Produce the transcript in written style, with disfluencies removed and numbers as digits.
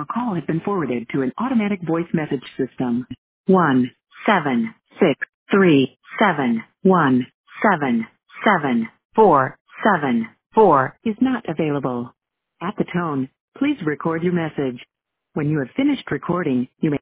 Your call has been forwarded to an automatic voice message system. 17637177474 is not available. At the tone, please record your message. When you have finished recording, you may